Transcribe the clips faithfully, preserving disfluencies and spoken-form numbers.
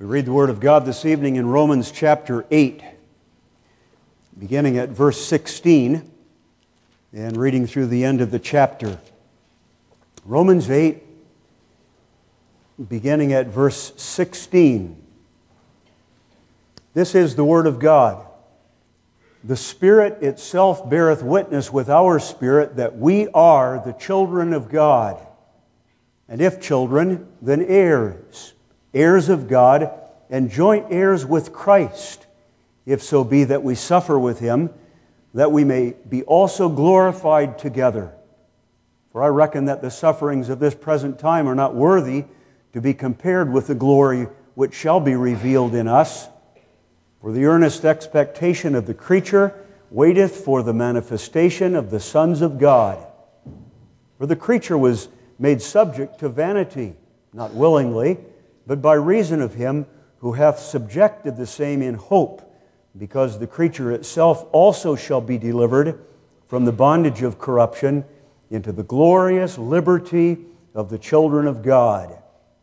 We read the Word of God this evening in Romans chapter eight, beginning at verse sixteen and reading through the end of the chapter. Romans eight, beginning at verse sixteen. This is the Word of God. The Spirit itself beareth witness with our spirit that we are the children of God. And if children, then heirs, heirs of God, and joint heirs with Christ, if so be that we suffer with Him, that we may be also glorified together. For I reckon that the sufferings of this present time are not worthy to be compared with the glory which shall be revealed in us. For the earnest expectation of the creature waiteth for the manifestation of the sons of God. For the creature was made subject to vanity, not willingly, but by reason of Him who hath subjected the same in hope, because the creature itself also shall be delivered from the bondage of corruption into the glorious liberty of the children of God.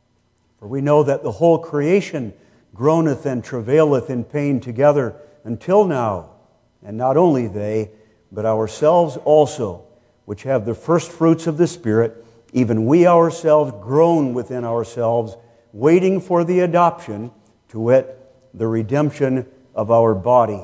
For we know that the whole creation groaneth and travaileth in pain together until now, and not only they, but ourselves also, which have the first fruits of the Spirit, even we ourselves groan within ourselves, waiting for the adoption, to wit, the redemption of our body.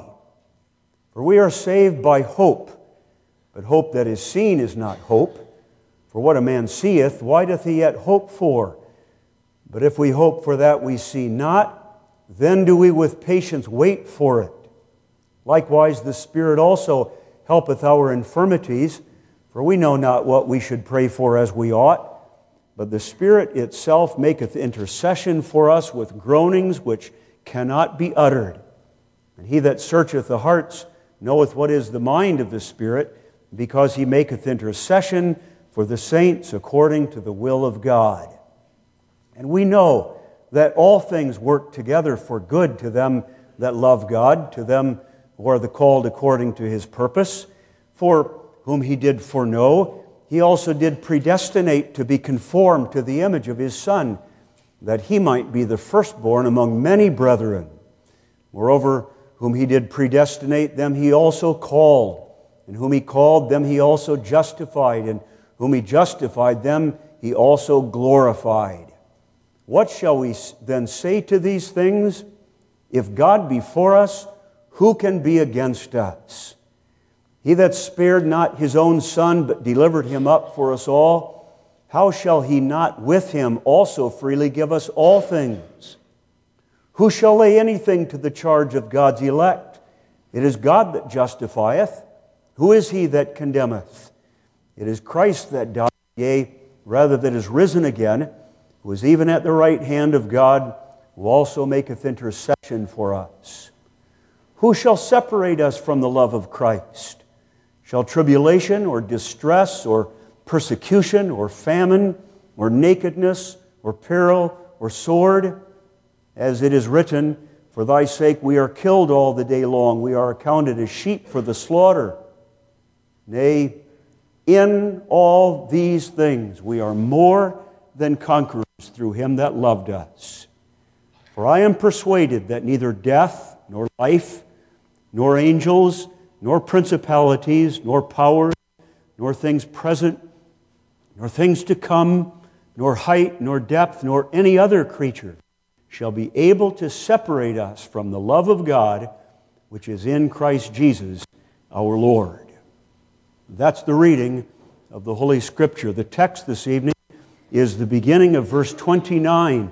For we are saved by hope, but hope that is seen is not hope. For what a man seeth, why doth he yet hope for? But if we hope for that we see not, then do we with patience wait for it. Likewise the Spirit also helpeth our infirmities, for we know not what we should pray for as we ought, but the Spirit itself maketh intercession for us with groanings which cannot be uttered. And He that searcheth the hearts knoweth what is the mind of the Spirit, because He maketh intercession for the saints according to the will of God. And we know that all things work together for good to them that love God, to them who are the called according to His purpose. For whom He did foreknow, He also did predestinate to be conformed to the image of His Son, that He might be the firstborn among many brethren. Moreover, whom He did predestinate, them He also called. And whom He called, them He also justified. And whom He justified, them He also glorified. What shall we then say to these things? If God be for us, who can be against us? He that spared not His own Son, but delivered Him up for us all, how shall He not with Him also freely give us all things? Who shall lay anything to the charge of God's elect? It is God that justifieth. Who is he that condemneth? It is Christ that died, yea, rather that is risen again, who is even at the right hand of God, who also maketh intercession for us. Who shall separate us from the love of Christ? Shall tribulation or distress or persecution or famine or nakedness or peril or sword? As it is written, for thy sake we are killed all the day long. We are accounted as sheep for the slaughter. Nay, in all these things we are more than conquerors through Him that loved us. For I am persuaded that neither death nor life, nor angels, nor principalities, nor powers, nor things present, nor things to come, nor height, nor depth, nor any other creature shall be able to separate us from the love of God, which is in Christ Jesus our Lord. That's the reading of the Holy Scripture. The text this evening is the beginning of verse twenty-nine.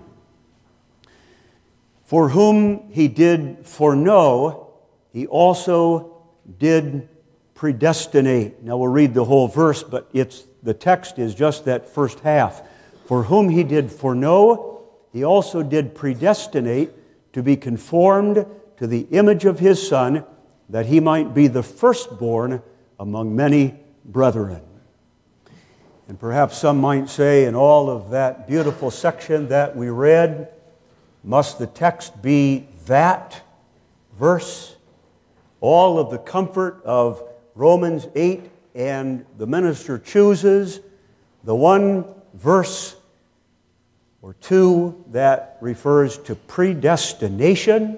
For whom He did foreknow, He also did predestinate. Now we'll read the whole verse, but it's the text is just that first half. For whom He did foreknow, He also did predestinate to be conformed to the image of His Son, that He might be the firstborn among many brethren. And perhaps some might say, in all of that beautiful section that we read, must the text be that verse? All of the comfort of Romans eight, and the minister chooses the one verse or two that refers to predestination.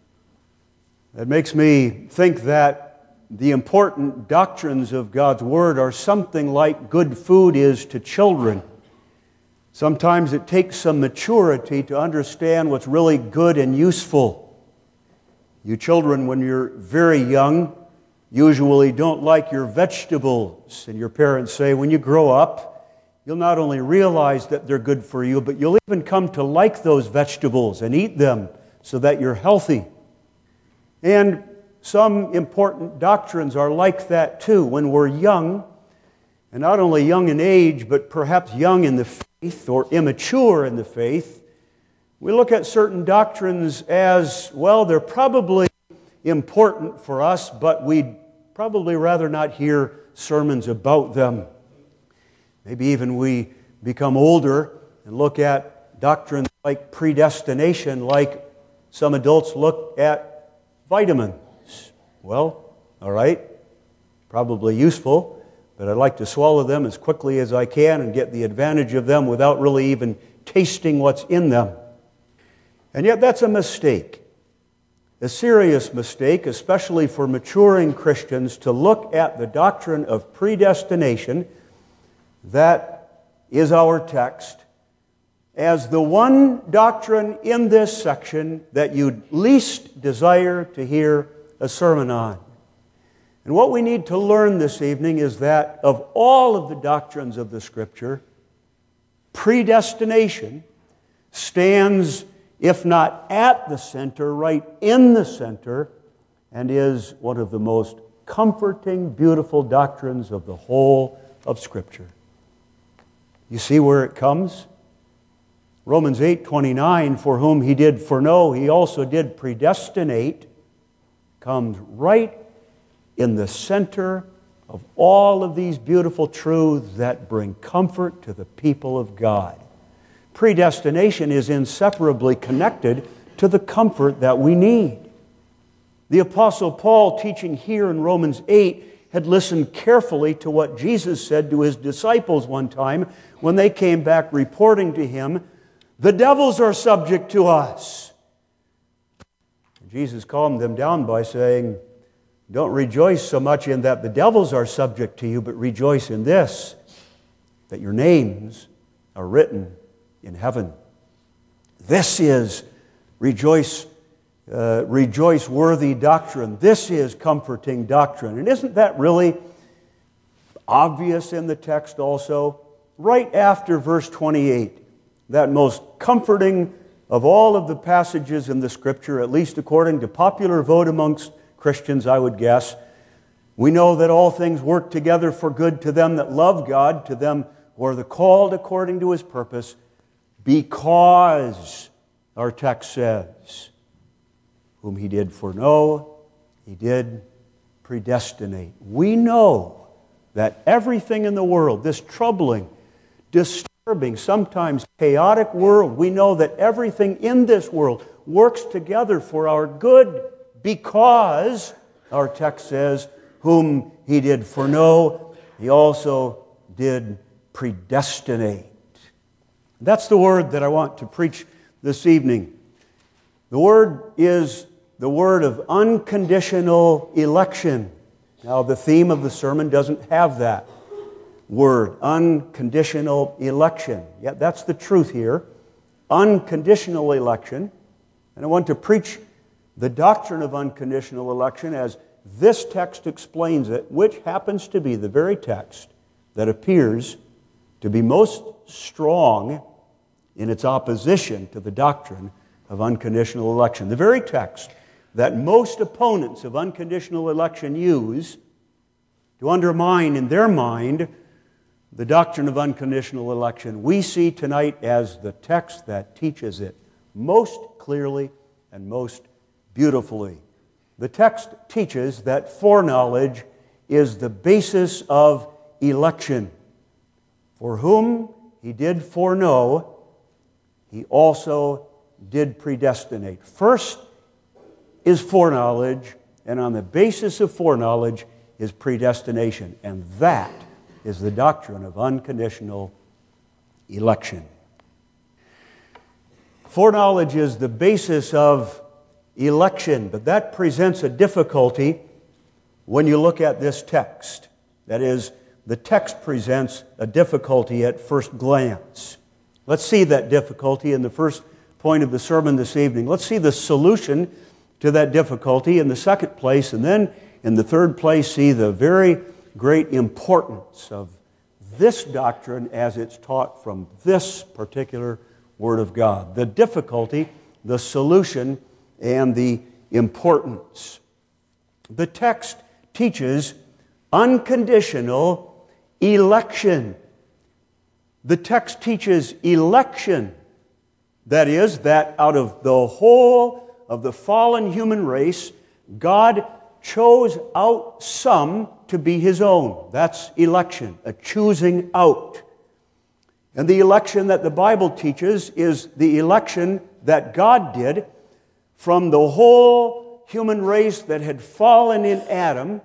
That makes me think that the important doctrines of God's Word are something like good food is to children. Sometimes it takes some maturity to understand what's really good and useful. You children, when you're very young, usually don't like your vegetables, and your parents say, when you grow up, you'll not only realize that they're good for you, but you'll even come to like those vegetables and eat them so that you're healthy. And some important doctrines are like that too. When we're young, and not only young in age, but perhaps young in the faith or immature in the faith, we look at certain doctrines as, well, they're probably important for us, but we'd probably rather not hear sermons about them. Maybe even we become older and look at doctrines like predestination, like some adults look at vitamins. Well, all right, probably useful, but I'd like to swallow them as quickly as I can and get the advantage of them without really even tasting what's in them. And yet that's a mistake. A serious mistake, especially for maturing Christians, to look at the doctrine of predestination, that is our text, as the one doctrine in this section that you'd least desire to hear a sermon on. And what we need to learn this evening is that of all of the doctrines of the Scripture, predestination stands, if not at the center, right in the center, and is one of the most comforting, beautiful doctrines of the whole of Scripture. You see where it comes? Romans eight twenty-nine, for whom He did foreknow, He also did predestinate, comes right in the center of all of these beautiful truths that bring comfort to the people of God. Predestination is inseparably connected to the comfort that we need. The Apostle Paul, teaching here in Romans eight, had listened carefully to what Jesus said to His disciples one time when they came back reporting to Him, the devils are subject to us. And Jesus calmed them down by saying, don't rejoice so much in that the devils are subject to you, but rejoice in this, that your names are written in heaven. This is rejoice, uh, rejoice-worthy doctrine. This is comforting doctrine. And isn't that really obvious in the text also? Right after verse twenty-eight, that most comforting of all of the passages in the Scripture, at least according to popular vote amongst Christians, I would guess, we know that all things work together for good to them that love God, to them who are the called according to His purpose, because, our text says, whom He did foreknow, He did predestinate. We know that everything in the world, this troubling, disturbing, sometimes chaotic world, we know that everything in this world works together for our good because, our text says, whom He did foreknow, He also did predestinate. That's the word that I want to preach this evening. The word is the word of unconditional election. Now, the theme of the sermon doesn't have that word, unconditional election. Yet that's the truth here. Unconditional election. And I want to preach the doctrine of unconditional election as this text explains it, which happens to be the very text that appears to be most strong in its opposition to the doctrine of unconditional election. The very text that most opponents of unconditional election use to undermine in their mind the doctrine of unconditional election, we see tonight as the text that teaches it most clearly and most beautifully. The text teaches that foreknowledge is the basis of election. For whom He did foreknow, He also did predestinate. First is foreknowledge, and on the basis of foreknowledge is predestination. And that is the doctrine of unconditional election. Foreknowledge is the basis of election, but that presents a difficulty when you look at this text. That is, the text presents a difficulty at first glance. Let's see that difficulty in the first point of the sermon this evening. Let's see the solution to that difficulty in the second place, and then in the third place, see the very great importance of this doctrine as it's taught from this particular Word of God. The difficulty, the solution, and the importance. The text teaches unconditional election. The text teaches election. That is, that out of the whole of the fallen human race, God chose out some to be His own. That's election, a choosing out. And the election that the Bible teaches is the election that God did from the whole human race that had fallen in Adam,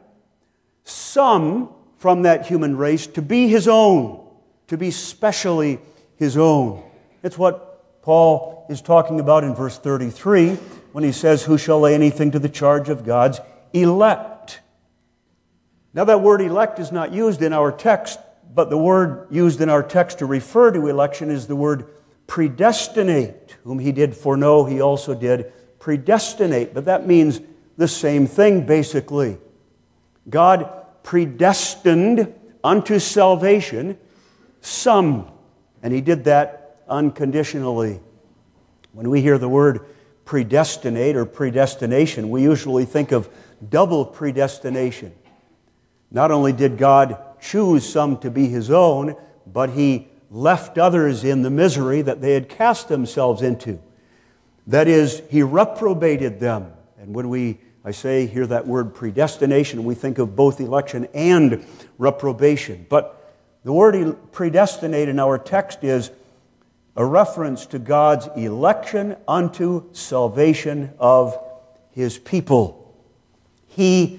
some from that human race to be His own, to be specially His own. It's what Paul is talking about in verse thirty-three when he says, "Who shall lay anything to the charge of God's elect?" Now that word elect is not used in our text, but the word used in our text to refer to election is the word predestinate. Whom He did foreknow, He also did predestinate. But that means the same thing, basically. God predestined unto salvation some, and He did that unconditionally. When we hear the word predestinate or predestination, we usually think of double predestination. Not only did God choose some to be His own, but He left others in the misery that they had cast themselves into. That is, He reprobated them. And when we, I say, hear that word predestination, we think of both election and reprobation. But the word predestinate in our text is a reference to God's election unto salvation of His people. He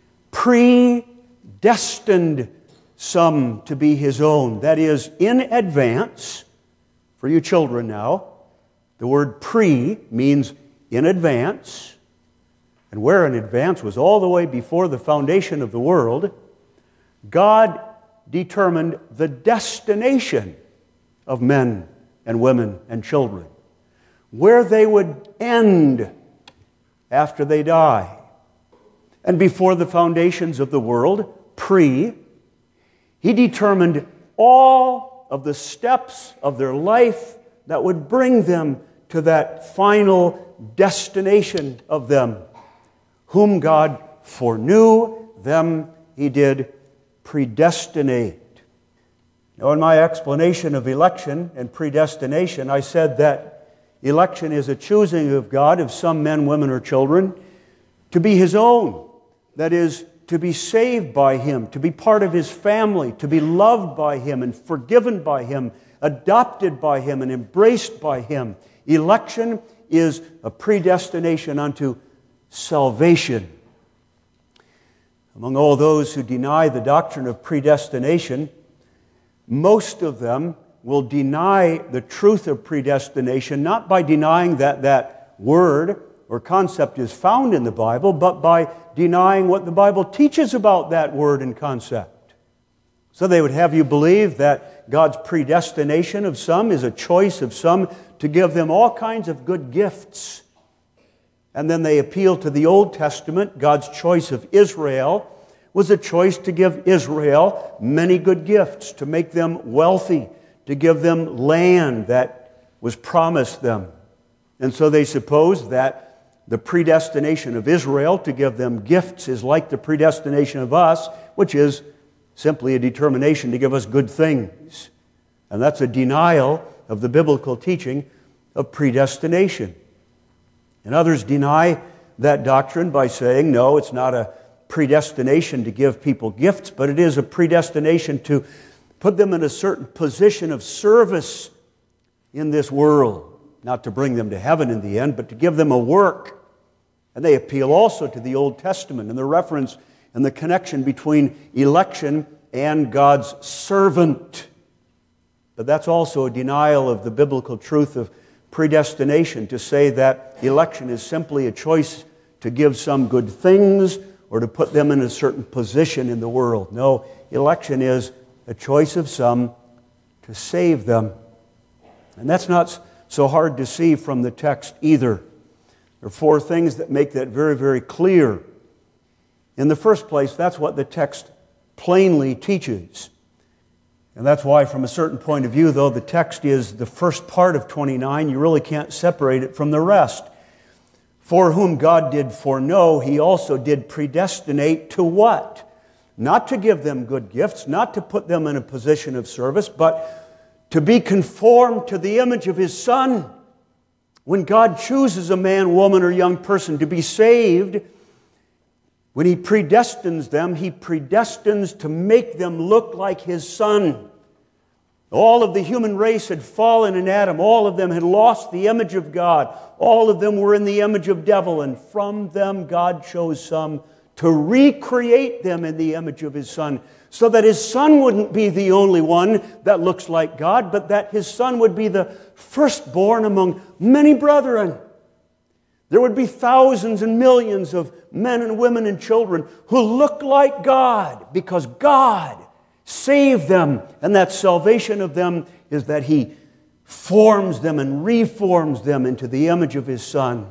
predestined some to be His own. That is, in advance, for you children now, the word pre means in advance, and where in advance was all the way before the foundation of the world. God determined the destination of men and women and children, where they would end after they die. And before the foundations of the world, pre, He determined all of the steps of their life that would bring them to that final destination of them. Whom God foreknew, them He did predestinate. Now, in my explanation of election and predestination, I said that election is a choosing of God of some men, women, or children to be His own. That is, to be saved by Him, to be part of His family, to be loved by Him and forgiven by Him, adopted by Him and embraced by Him. Election is a predestination unto salvation. Among all those who deny the doctrine of predestination, most of them will deny the truth of predestination, not by denying that that word or concept is found in the Bible, but by denying what the Bible teaches about that word and concept. So they would have you believe that God's predestination of some is a choice of some to give them all kinds of good gifts. And then they appeal to the Old Testament. God's choice of Israel was a choice to give Israel many good gifts, to make them wealthy, to give them land that was promised them. And so they suppose that the predestination of Israel to give them gifts is like the predestination of us, which is simply a determination to give us good things. And that's a denial of the biblical teaching of predestination. And others deny that doctrine by saying, no, it's not a predestination to give people gifts, but it is a predestination to put them in a certain position of service in this world. Not to bring them to heaven in the end, but to give them a work. And they appeal also to the Old Testament and the reference and the connection between election and God's servant. But that's also a denial of the biblical truth of predestination to say that election is simply a choice to give some good things or to put them in a certain position in the world. No, election is a choice of some to save them. And that's not so hard to see from the text either. There are four things that make that very, very clear. In the first place, that's what the text plainly teaches. And that's why, from a certain point of view, though the text is the first part of twenty-nine, you really can't separate it from the rest. For whom God did foreknow, He also did predestinate to what? Not to give them good gifts, not to put them in a position of service, but to be conformed to the image of His Son. When God chooses a man, woman, or young person to be saved, when He predestines them, He predestines to make them look like His Son. All of the human race had fallen in Adam. All of them had lost the image of God. All of them were in the image of devil. And from them God chose some to recreate them in the image of His Son, so that His Son wouldn't be the only one that looks like God, but that His Son would be the firstborn among many brethren. There would be thousands and millions of men and women and children who look like God because God saved them. And that salvation of them is that He forms them and reforms them into the image of His Son.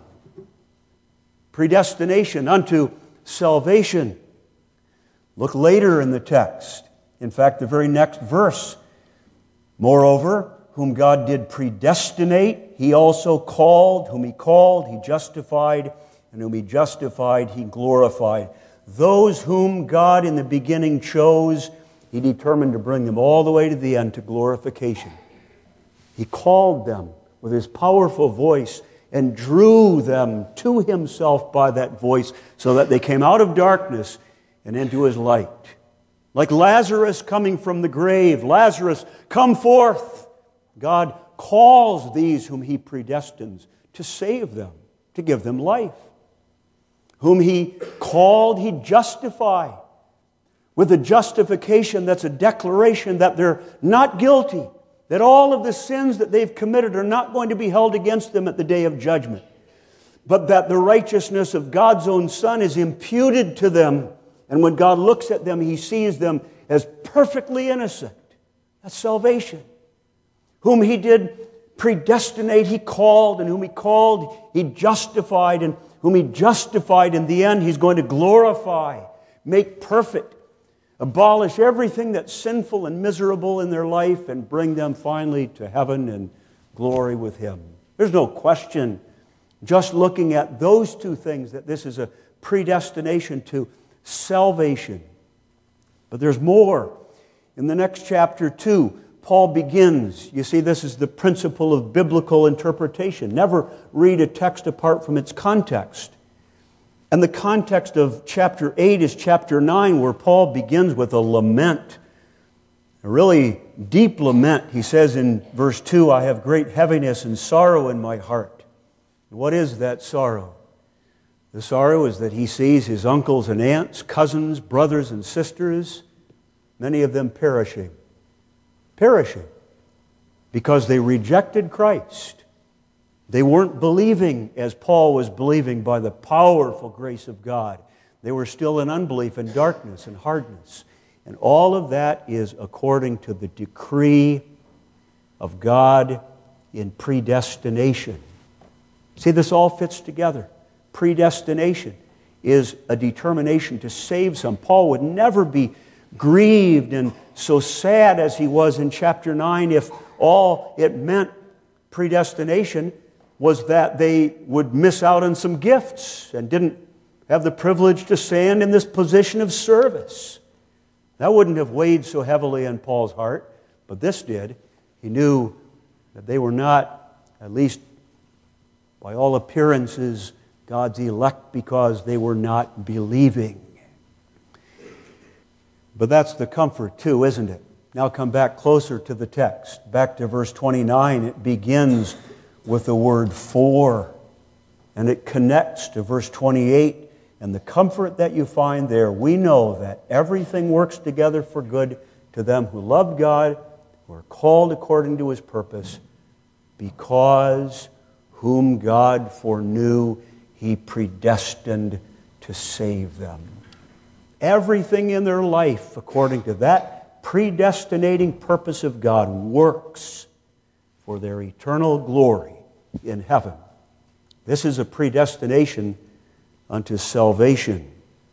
Predestination unto salvation. Look later in the text. In fact, the very next verse. Moreover, whom God did predestinate, He also called. Whom He called, He justified. And whom He justified, He glorified. Those whom God in the beginning chose, He determined to bring them all the way to the end to glorification. He called them with His powerful voice and drew them to Himself by that voice so that they came out of darkness and into His light. Like Lazarus coming from the grave, Lazarus, come forth. God calls these whom He predestines to save them, to give them life. Whom He called, He justified. With a justification that's a declaration that they're not guilty, that all of the sins that they've committed are not going to be held against them at the day of judgment, but that the righteousness of God's own Son is imputed to them. And when God looks at them, He sees them as perfectly innocent. That's salvation. Whom He did predestinate, He called, and whom He called, He justified, and whom He justified in the end, He's going to glorify, make perfect, abolish everything that's sinful and miserable in their life and bring them finally to heaven and glory with Him. There's no question, just looking at those two things, that this is a predestination to salvation. But there's more. In the next chapter two, Paul begins. You see, this is the principle of biblical interpretation. Never read a text apart from its context. And the context of chapter eight is chapter nine, where Paul begins with a lament, a really deep lament. He says in verse two, I have great heaviness and sorrow in my heart. What is that sorrow? The sorrow is that he sees his uncles and aunts, cousins, brothers and sisters, many of them perishing. Perishing because they rejected Christ. They weren't believing as Paul was believing by the powerful grace of God. They were still in unbelief and darkness and hardness. And all of that is according to the decree of God in predestination. See, this all fits together. Predestination is a determination to save some. Paul would never be grieved and so sad as he was in chapter nine if all it meant, predestination, was that they would miss out on some gifts and didn't have the privilege to stand in this position of service. That wouldn't have weighed so heavily on Paul's heart, but this did. He knew that they were not, at least by all appearances, God's elect because they were not believing. But that's the comfort too, isn't it? Now come back closer to the text. Back to verse twenty-nine. It begins with the word for, and it connects to verse twenty-eight. And the comfort that you find there, we know that everything works together for good to them who love God, who are called according to His purpose, because whom God foreknew, He predestined to save them. Everything in their life, according to that predestinating purpose of God, works for their eternal glory in heaven. This is a predestination unto salvation.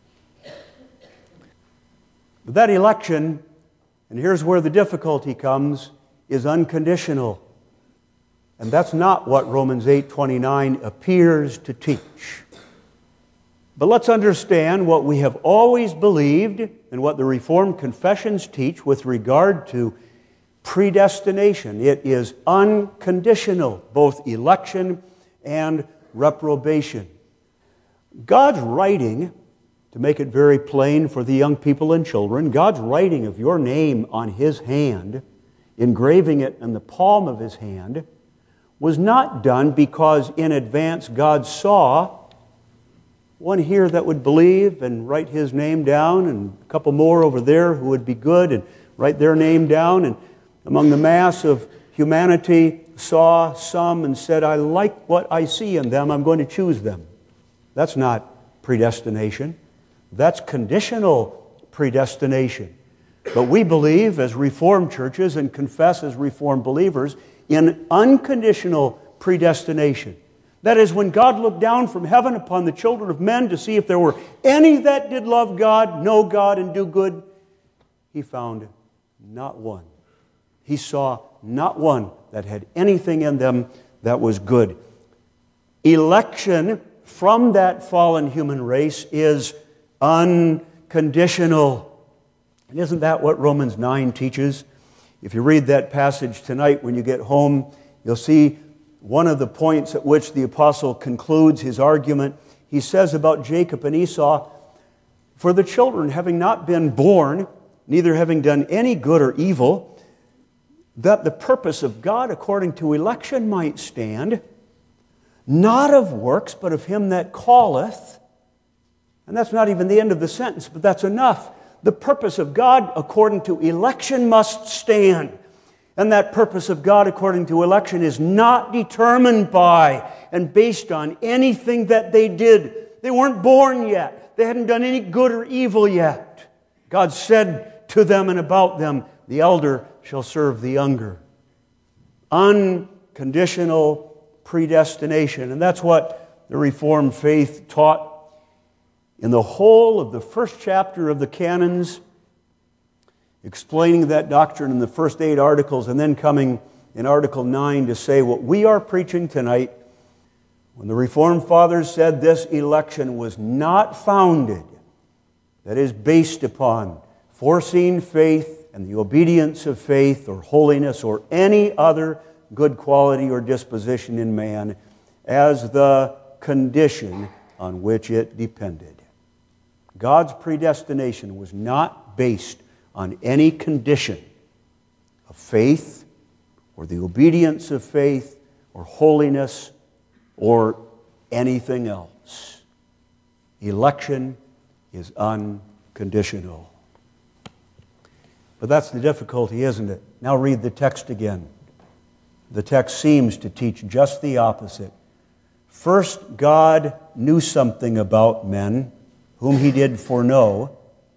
But that election, and here's where the difficulty comes, is unconditional. And that's not what Romans eight twenty-nine appears to teach. But let's understand what we have always believed and what the Reformed confessions teach with regard to predestination. It is unconditional, both election and reprobation. God's writing, to make it very plain for the young people and children, God's writing of your name on His hand, engraving it in the palm of His hand, was not done because in advance God saw one here that would believe and write his name down, and a couple more over there who would be good and write their name down, and among the mass of humanity saw some and said, I like what I see in them, I'm going to choose them. That's not predestination. That's conditional predestination. But we believe as Reformed churches and confess as Reformed believers in unconditional predestination. That is, when God looked down from heaven upon the children of men to see if there were any that did love God, know God, and do good, He found not one. He saw not one that had anything in them that was good. Election from that fallen human race is unconditional. And isn't that what Romans nine teaches? If you read that passage tonight when you get home, you'll see one of the points at which the apostle concludes his argument. He says about Jacob and Esau, for the children having not been born, neither having done any good or evil, that the purpose of God according to election might stand, not of works, but of Him that calleth. And that's not even the end of the sentence, but that's enough. The purpose of God according to election must stand. And that purpose of God according to election is not determined by and based on anything that they did. They weren't born yet. They hadn't done any good or evil yet. God said to them and about them, the elder shall serve the younger. Unconditional predestination. And that's what the Reformed faith taught in the whole of the first chapter of the canons, explaining that doctrine in the first eight articles, and then coming in Article nine to say what we are preaching tonight. When the Reformed Fathers said this election was not founded, that is based upon foreseen faith and the obedience of faith or holiness or any other good quality or disposition in man as the condition on which it depended. God's predestination was not based on any condition of faith or the obedience of faith or holiness or anything else. Election is unconditional. But that's the difficulty, isn't it? Now read the text again. The text seems to teach just the opposite. First, God knew something about men whom He did foreknow.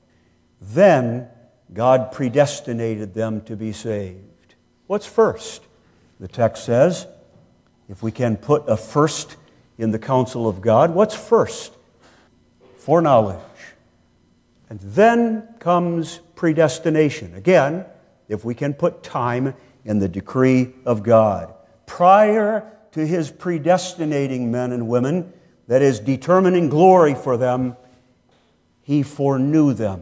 Then God predestinated them to be saved. What's first? The text says, if we can put a first in the counsel of God, what's first? Foreknowledge. And then comes predestination. Again, if we can put time in the decree of God. Prior to His predestinating men and women, that is, determining glory for them, He foreknew them.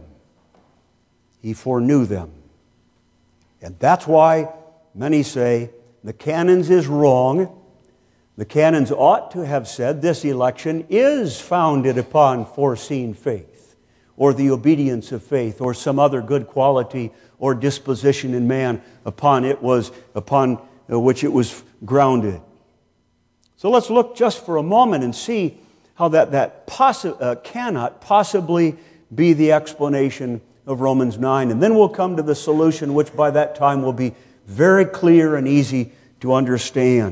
He foreknew them. And that's why many say the canons is wrong. The canons ought to have said this election is founded upon foreseen faith or the obedience of faith or some other good quality or disposition in man upon it was upon which it was grounded. So let's look just for a moment and see how that, that possi- uh, cannot possibly be the explanation of Romans nine. And then we'll come to the solution, which by that time will be very clear and easy to understand.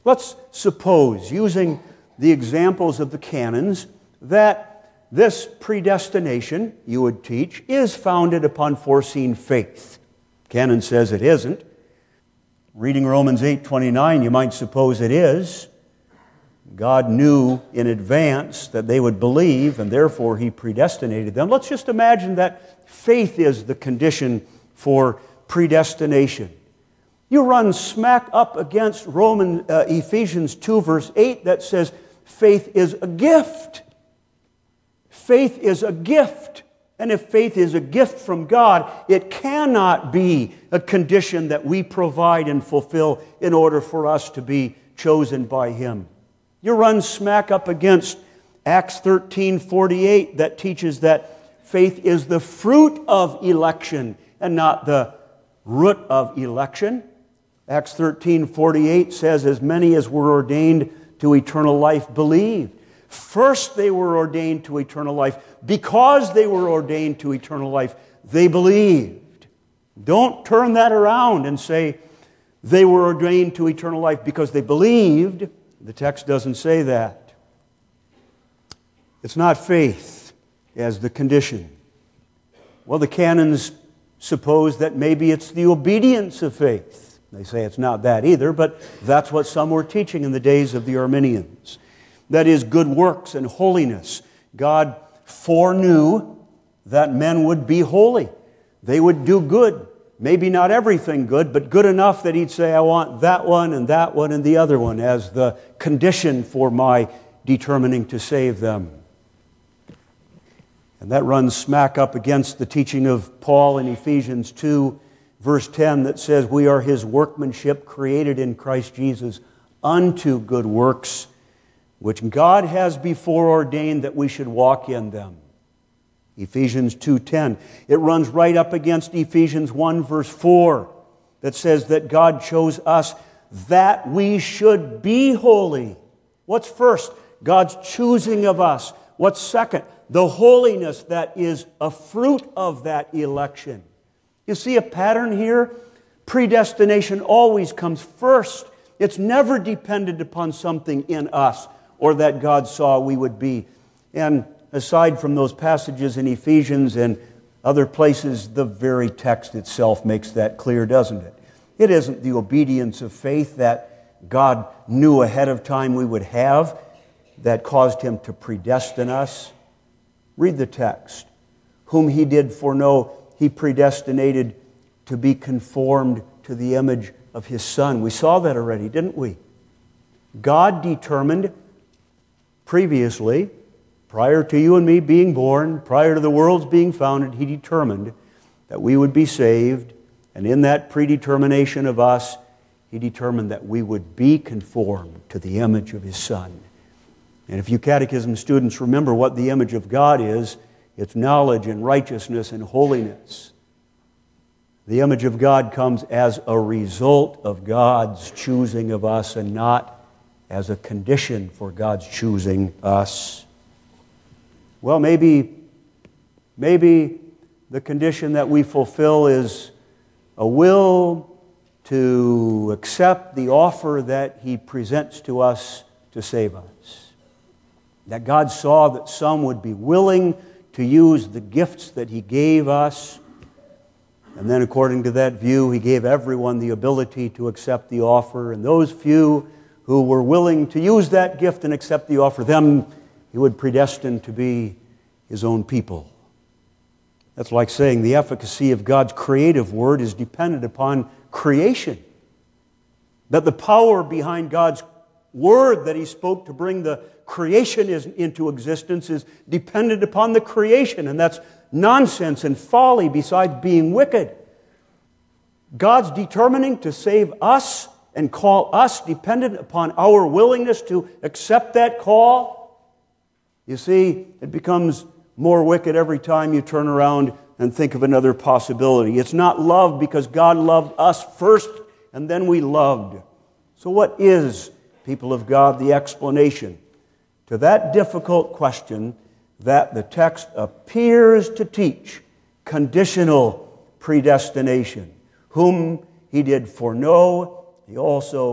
Let's suppose, using the examples of the canons, that this predestination, you would teach, is founded upon foreseen faith. Canon says it isn't. Reading Romans eight twenty-nine, you might suppose it is. God knew in advance that they would believe, and therefore He predestinated them. Let's just imagine that faith is the condition for predestination. You run smack up against Roman uh, Ephesians two, verse eight, that says faith is a gift. Faith is a gift. And if faith is a gift from God, it cannot be a condition that we provide and fulfill in order for us to be chosen by Him. You run smack up against Acts thirteen forty-eight that teaches that faith is the fruit of election and not the root of election. Acts thirteen forty-eight says, as many as were ordained to eternal life believed. First they were ordained to eternal life. Because they were ordained to eternal life, they believed. Don't turn that around and say they were ordained to eternal life because they believed. The text doesn't say that. It's not faith as the condition. Well, the canons suppose that maybe it's the obedience of faith. They say it's not that either, but that's what some were teaching in the days of the Arminians. That is, good works and holiness. God foreknew that men would be holy. They would do good. Maybe not everything good, but good enough that He'd say, I want that one and that one and the other one as the condition for my determining to save them. And that runs smack up against the teaching of Paul in Ephesians two, verse ten, that says, we are His workmanship created in Christ Jesus unto good works, which God has before ordained that we should walk in them. Ephesians two ten. It runs right up against Ephesians one, verse four, that says that God chose us that we should be holy. What's first? God's choosing of us. What's second? The holiness that is a fruit of that election. You see a pattern here? Predestination always comes first. It's never dependent upon something in us or that God saw we would be. And aside from those passages in Ephesians and other places, the very text itself makes that clear, doesn't it? It isn't the obedience of faith that God knew ahead of time we would have that caused Him to predestine us. Read the text. Whom He did foreknow, He predestinated to be conformed to the image of His Son. We saw that already, didn't we? God determined previously, prior to you and me being born, prior to the world's being founded, He determined that we would be saved. And in that predetermination of us, He determined that we would be conformed to the image of His Son. And if you catechism students remember what the image of God is, it's knowledge and righteousness and holiness. The image of God comes as a result of God's choosing of us and not as a condition for God's choosing us. Well, maybe, maybe the condition that we fulfill is a will to accept the offer that He presents to us to save us. That God saw that some would be willing to use the gifts that He gave us. And then according to that view, He gave everyone the ability to accept the offer. And those few who were willing to use that gift and accept the offer, them He would predestine to be His own people. That's like saying the efficacy of God's creative word is dependent upon creation. That the power behind God's word that He spoke to bring the creation is, into existence is dependent upon the creation. And that's nonsense and folly besides being wicked. God's determining to save us and call us dependent upon our willingness to accept that call. You see, it becomes more wicked every time you turn around and think of another possibility. It's not love because God loved us first and then we loved. So what is, people of God, the explanation to that difficult question that the text appears to teach? Conditional predestination. Whom He did foreknow, He also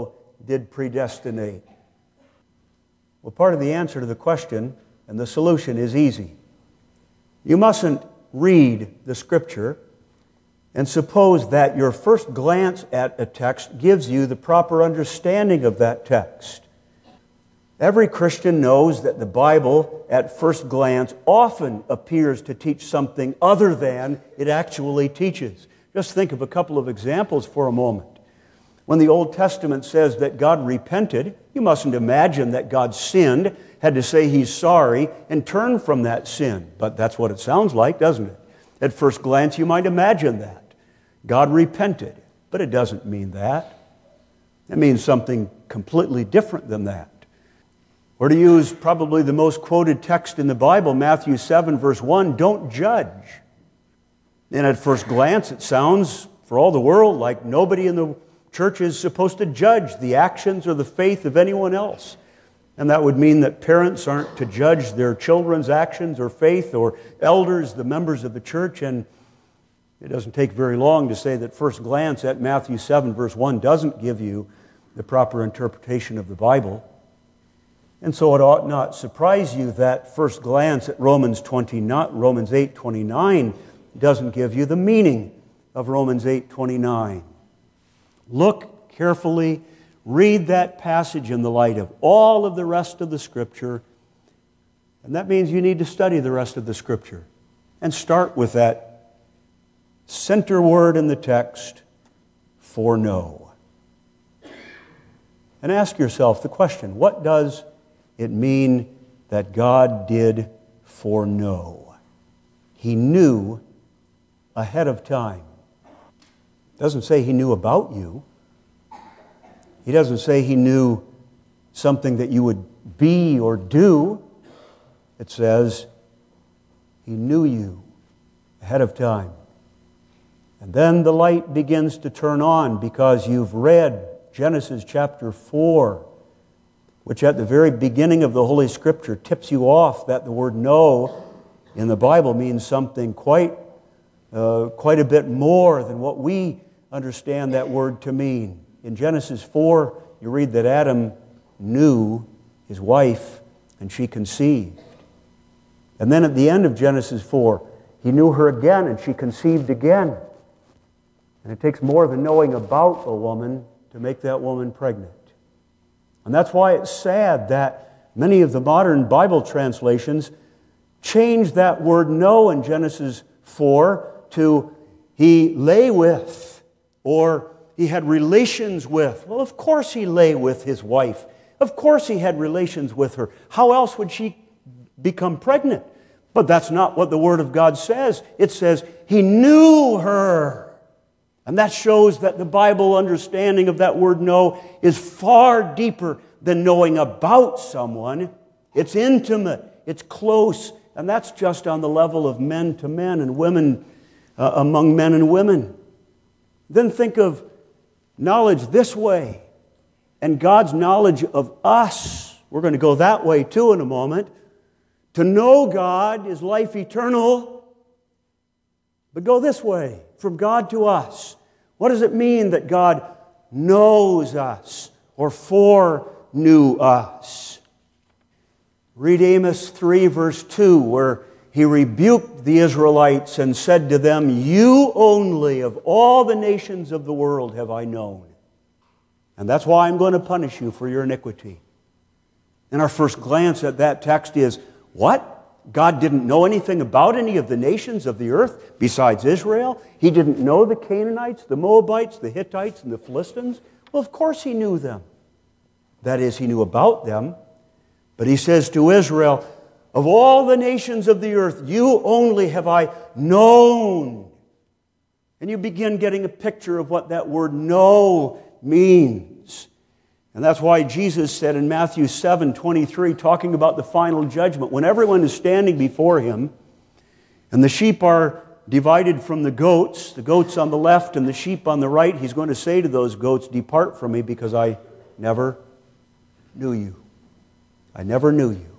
did predestinate? Well, part of the answer to the question and the solution is easy. You mustn't read the Scripture and suppose that your first glance at a text gives you the proper understanding of that text. Every Christian knows that the Bible, at first glance, often appears to teach something other than it actually teaches. Just think of a couple of examples for a moment. When the Old Testament says that God repented, you mustn't imagine that God sinned, had to say He's sorry, and turn from that sin. But that's what it sounds like, doesn't it? At first glance, you might imagine that. God repented, but it doesn't mean that. It means something completely different than that. Or to use probably the most quoted text in the Bible, Matthew seven, verse one, don't judge. And at first glance, it sounds, for all the world, like nobody in the church is supposed to judge the actions or the faith of anyone else. And that would mean that parents aren't to judge their children's actions or faith, or elders, the members of the church. And it doesn't take very long to say that first glance at Matthew seven, verse one, doesn't give you the proper interpretation of the Bible. And so it ought not surprise you that first glance at Romans twenty-nine, Romans eight twenty-nine doesn't give you the meaning of Romans eight twenty-nine. Look carefully, read that passage in the light of all of the rest of the Scripture, and that means you need to study the rest of the Scripture. And start with that center word in the text, foreknow. And ask yourself the question, what does it mean that God did foreknow? He knew ahead of time. It doesn't say He knew about you. He doesn't say He knew something that you would be or do. It says He knew you ahead of time. And then the light begins to turn on because you've read Genesis chapter four, which at the very beginning of the Holy Scripture tips you off that the word know in the Bible means something quite, uh, quite a bit more than what we understand that word to mean. In Genesis four, you read that Adam knew his wife and she conceived. And then at the end of Genesis four, he knew her again and she conceived again. And it takes more than knowing about a woman to make that woman pregnant. And that's why it's sad that many of the modern Bible translations change that word know in Genesis four to he lay with, or he had relations with. Well, of course he lay with his wife. Of course he had relations with her. How else would she become pregnant? But that's not what the Word of God says. It says he knew her. And that shows that the Bible understanding of that word know is far deeper than knowing about someone. It's intimate, it's close, and that's just on the level of men to men and women uh, among men and women. Then think of knowledge this way, and God's knowledge of us. We're going to go that way too in a moment. To know God is life eternal, but go this way, from God to us. What does it mean that God knows us or foreknew us? Read Amos three, verse two, where he rebuked the Israelites and said to them, "You only of all the nations of the world have I known. And that's why I'm going to punish you for your iniquity." And our first glance at that text is, what? God didn't know anything about any of the nations of the earth besides Israel? He didn't know the Canaanites, the Moabites, the Hittites, and the Philistines? Well, of course He knew them. That is, He knew about them. But He says to Israel, of all the nations of the earth, you only have I known. And you begin getting a picture of what that word know means. And that's why Jesus said in Matthew seven twenty-three, talking about the final judgment, when everyone is standing before Him, and the sheep are divided from the goats, the goats on the left and the sheep on the right, He's going to say to those goats, "Depart from me, because I never knew you. I never knew you."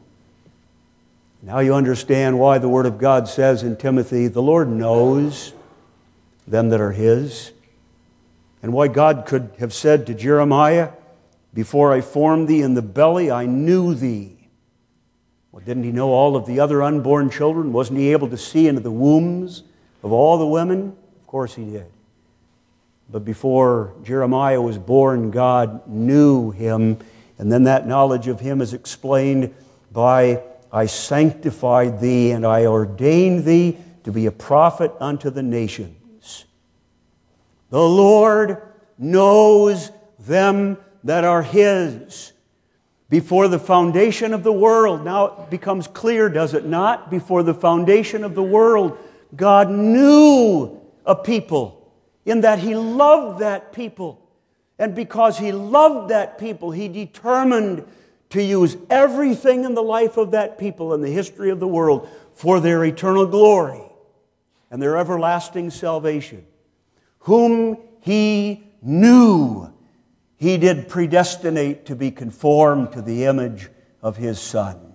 Now you understand why the Word of God says in Timothy, the Lord knows them that are His. And why God could have said to Jeremiah, Before I formed thee in the belly, I knew thee. Well, didn't he know all of the other unborn children? Wasn't he able to see into the wombs of all the women? Of course he did. But before Jeremiah was born, God knew him. And then that knowledge of him is explained by, I sanctified thee and I ordained thee to be a prophet unto the nations. The Lord knows them that are His. Before the foundation of the world, now it becomes clear, does it not? Before the foundation of the world, God knew a people, in that He loved that people. And because He loved that people, He determined to use everything in the life of that people in the history of the world for their eternal glory and their everlasting salvation. Whom He knew, He did predestinate to be conformed to the image of His Son.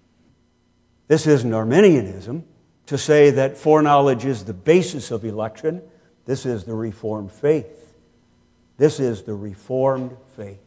This isn't Arminianism to say that foreknowledge is the basis of election. This is the Reformed faith. This is the Reformed faith.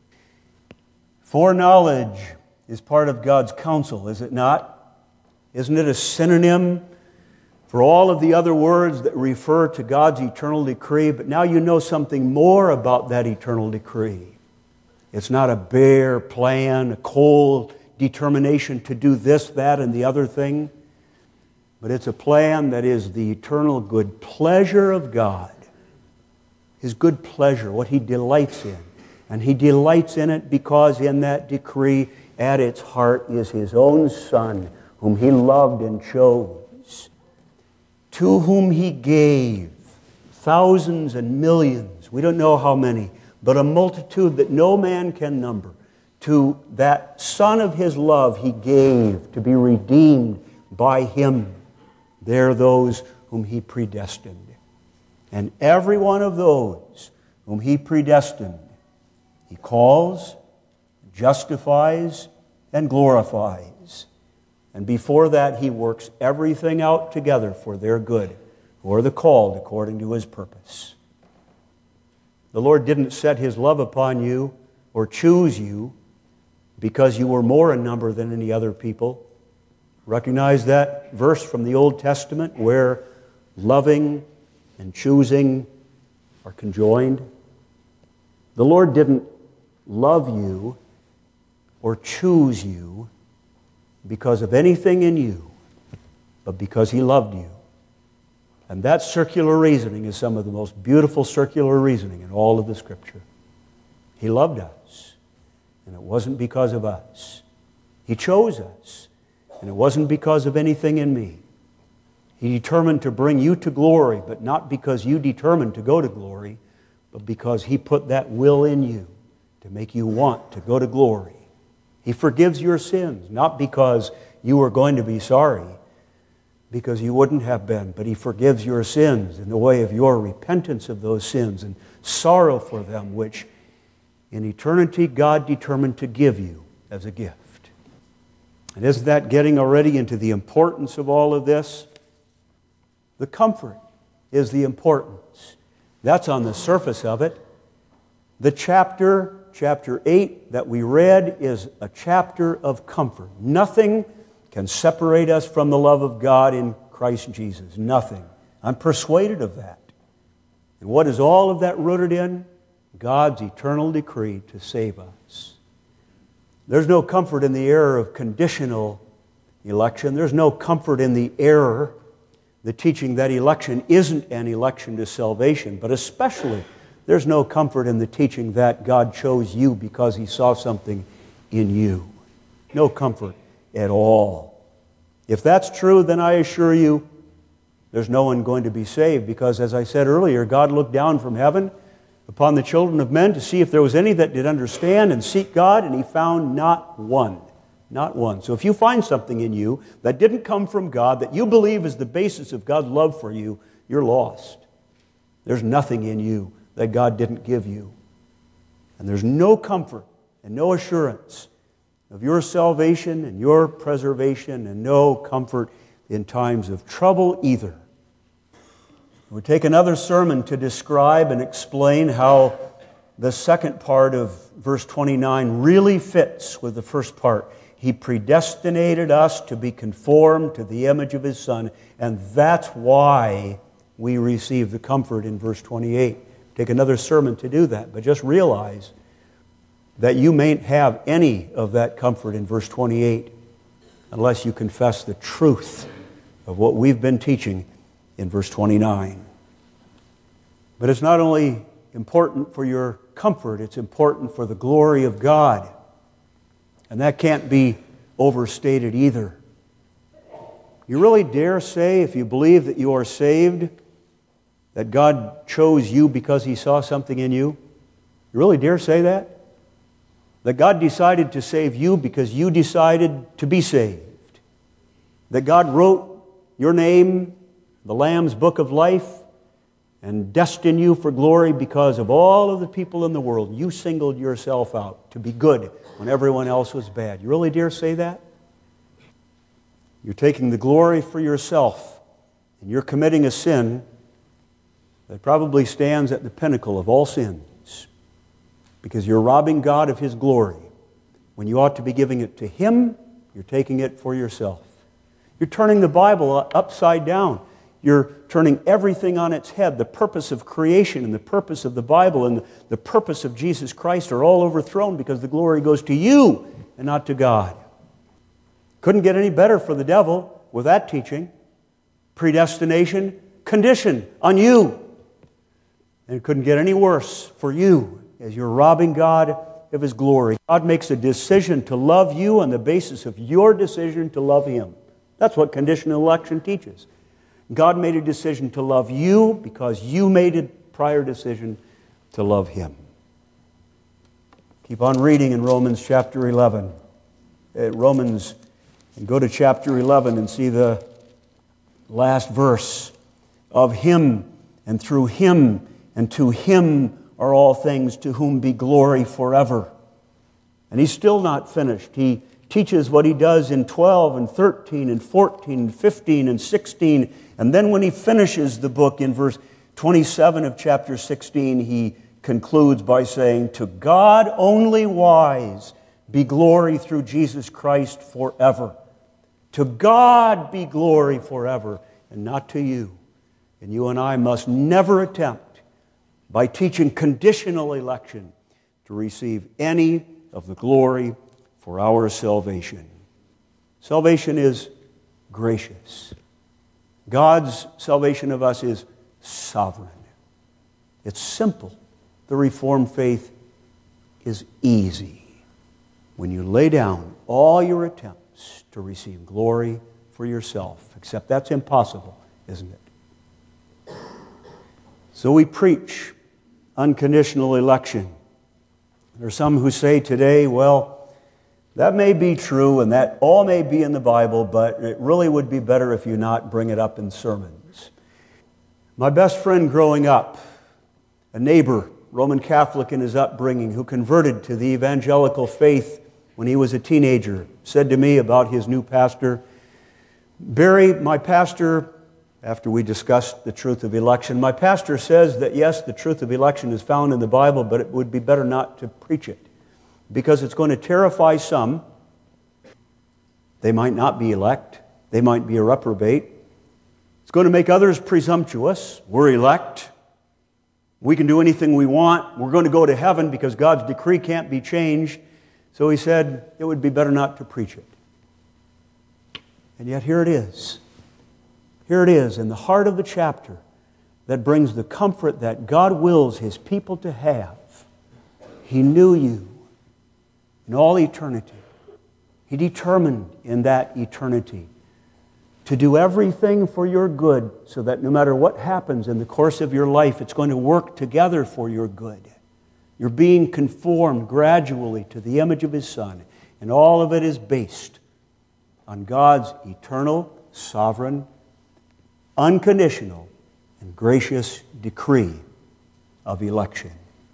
Foreknowledge is part of God's counsel, is it not? Isn't it a synonym for all of the other words that refer to God's eternal decree? But now you know something more about that eternal decree. It's not a bare plan, a cold determination to do this, that, and the other thing. But it's a plan that is the eternal good pleasure of God. His good pleasure, what He delights in. And He delights in it because in that decree, at its heart, is His own Son, whom He loved and chose, to whom He gave thousands and millions, we don't know how many, but a multitude that no man can number. To that Son of His love He gave to be redeemed by Him. They're those whom He predestined. And every one of those whom He predestined, He calls, justifies, and glorifies. And before that, He works everything out together for their good, who are the called according to His purpose. The Lord didn't set His love upon you or choose you because you were more in number than any other people. Recognize that verse from the Old Testament where loving and choosing are conjoined. The Lord didn't love you or choose you because of anything in you, but because He loved you. And that circular reasoning is some of the most beautiful circular reasoning in all of the Scripture. He loved us, and it wasn't because of us. He chose us, and it wasn't because of anything in me. He determined to bring you to glory, but not because you determined to go to glory, but because He put that will in you to make you want to go to glory. He forgives your sins, not because you were going to be sorry, because you wouldn't have been, but He forgives your sins in the way of your repentance of those sins and sorrow for them, which in eternity God determined to give you as a gift. And isn't that getting already into the importance of all of this? The comfort is the importance. That's on the surface of it. The chapter, chapter eight that we read is a chapter of comfort. Nothing can separate us from the love of God in Christ Jesus. Nothing. I'm persuaded of that. And what is all of that rooted in? God's eternal decree to save us. There's no comfort in the error of conditional election. There's no comfort in the error, the teaching that election isn't an election to salvation, but especially there's no comfort in the teaching that God chose you because He saw something in you. No comfort at all. If that's true, then I assure you there's no one going to be saved because, as I said earlier, God looked down from heaven upon the children of men to see if there was any that did understand and seek God, and He found not one. Not one. So if you find something in you that didn't come from God, that you believe is the basis of God's love for you, you're lost. There's nothing in you that God didn't give you. And there's no comfort and no assurance of your salvation and your preservation, and no comfort in times of trouble either. It would take another sermon to describe and explain how the second part of verse twenty-nine really fits with the first part. He predestinated us to be conformed to the image of His Son, and that's why we receive the comfort in verse twenty-eight. Take another sermon to do that, but just realize that you mayn't have any of that comfort in verse twenty-eight unless you confess the truth of what we've been teaching in verse twenty-nine. But it's not only important for your comfort, it's important for the glory of God. And that can't be overstated either. You really dare say, if you believe that you are saved, that God chose you because He saw something in you? You really dare say that? That God decided to save you because you decided to be saved? That God wrote your name, the Lamb's Book of Life, and destined you for glory because of all of the people in the world? You singled yourself out to be good when everyone else was bad. You really dare say that? You're taking the glory for yourself, and you're committing a sin that probably stands at the pinnacle of all sins, because you're robbing God of His glory. When you ought to be giving it to Him, you're taking it for yourself. You're turning the Bible upside down. You're turning everything on its head. The purpose of creation and the purpose of the Bible and the purpose of Jesus Christ are all overthrown because the glory goes to you and not to God. Couldn't get any better for the devil with that teaching. Predestination, condition on you. And it couldn't get any worse for you as you're robbing God of His glory. God makes a decision to love you on the basis of your decision to love Him. That's what conditional election teaches. God made a decision to love you because you made a prior decision to love Him. Keep on reading in Romans chapter eleven. At Romans, and go to chapter eleven and see the last verse. Of Him and through Him and to Him are all things, to whom be glory forever. And He's still not finished. He teaches what He does in twelve and thirteen and fourteen and fifteen and sixteen. And then when He finishes the book in verse twenty-seven of chapter sixteen, He concludes by saying, to God only wise be glory through Jesus Christ forever. To God be glory forever, and not to you. And you and I must never attempt, by teaching conditional election, to receive any of the glory for our salvation. Salvation is gracious. God's salvation of us is sovereign. It's simple. The Reformed faith is easy when you lay down all your attempts to receive glory for yourself. Except that's impossible, isn't it? So we preach unconditional election. There are some who say today, well, that may be true and that all may be in the Bible, but it really would be better if you not bring it up in sermons. My best friend growing up, a neighbor, Roman Catholic in his upbringing, who converted to the evangelical faith when he was a teenager, said to me about his new pastor, Barry, my pastor, after we discussed the truth of election, my pastor says that yes, the truth of election is found in the Bible, but it would be better not to preach it, because it's going to terrify some. They might not be elect. They might be a reprobate. It's going to make others presumptuous. We're elect. We can do anything we want. We're going to go to heaven because God's decree can't be changed. So he said it would be better not to preach it. And yet here it is. Here it is in the heart of the chapter that brings the comfort that God wills His people to have. He knew you in all eternity. He determined in that eternity to do everything for your good so that no matter what happens in the course of your life, it's going to work together for your good. You're being conformed gradually to the image of His Son, and all of it is based on God's eternal, sovereign, unconditional, and gracious decree of election.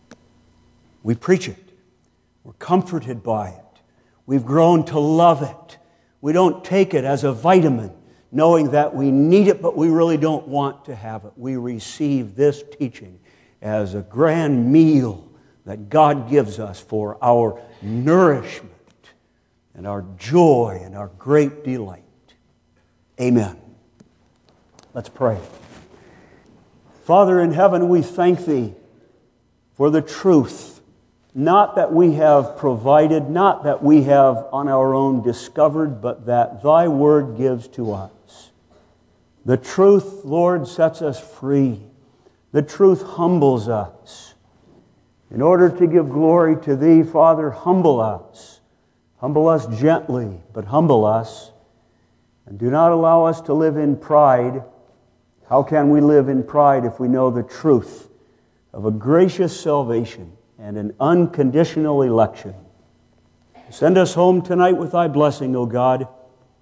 We preach it. We're comforted by it. We've grown to love it. We don't take it as a vitamin, knowing that we need it, but we really don't want to have it. We receive this teaching as a grand meal that God gives us for our nourishment and our joy and our great delight. Amen. Let's pray. Father in heaven, we thank Thee for the truth, not that we have provided, not that we have on our own discovered, but that Thy Word gives to us. The truth, Lord, sets us free. The truth humbles us. In order to give glory to Thee, Father, humble us. Humble us gently, but humble us. And do not allow us to live in pride. How can we live in pride if we know the truth of a gracious salvation and an unconditional election? Send us home tonight with Thy blessing, O God.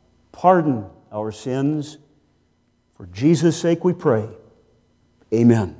Pardon our sins. For Jesus' sake we pray. Amen.